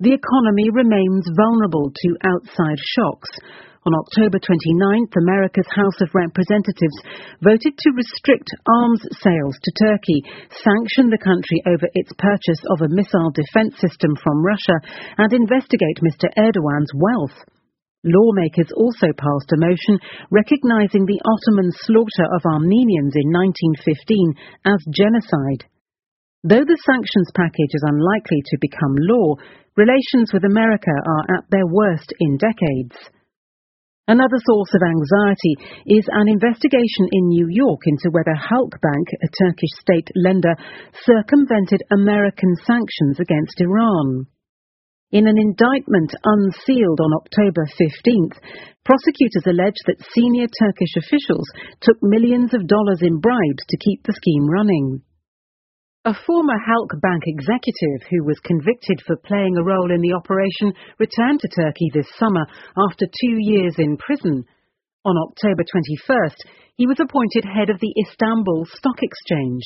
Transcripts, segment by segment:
the economy remains vulnerable to outside shocks. On October 29th, America's House of Representatives voted to restrict arms sales to Turkey, sanction the country over its purchase of a missile defense system from Russia, and investigate Mr. Erdogan's wealth. Lawmakers also passed a motion recognizing the Ottoman slaughter of Armenians in 1915 as genocide. Though the sanctions package is unlikely to become law, relations with America are at their worst in decades. Another source of anxiety is an investigation in New York into whether Halkbank, a Turkish state lender, circumvented American sanctions against Iran. In an indictment unsealed on October 15th, prosecutors allege that senior Turkish officials took millions of dollars in bribes to keep the scheme running. A former Halkbank executive who was convicted for playing a role in the operation returned to Turkey this summer after 2 years in prison. On October 21st, he was appointed head of the Istanbul Stock Exchange.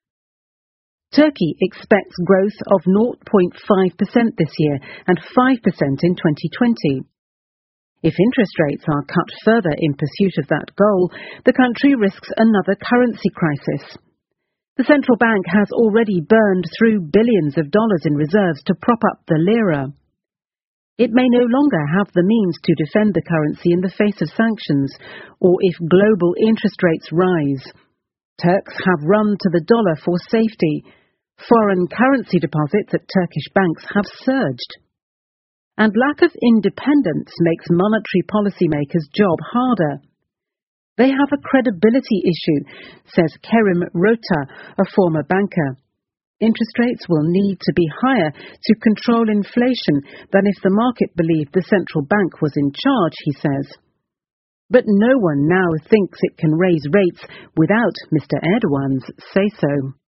Turkey expects growth of 0.5% this year and 5% in 2020. If interest rates are cut further in pursuit of that goal, the country risks another currency crisis. The central bank has already burned through billions of dollars in reserves to prop up the lira. It may no longer have the means to defend the currency in the face of sanctions, or if global interest rates rise. Turks have run to the dollar for safety. Foreign currency deposits at Turkish banks have surged. And lack of independence makes monetary policymakers' job harder. They have a credibility issue, says Kerim Rota, a former banker. Interest rates will need to be higher to control inflation than if the market believed the central bank was in charge, he says. But no one now thinks it can raise rates without Mr. Erdogan's say-so.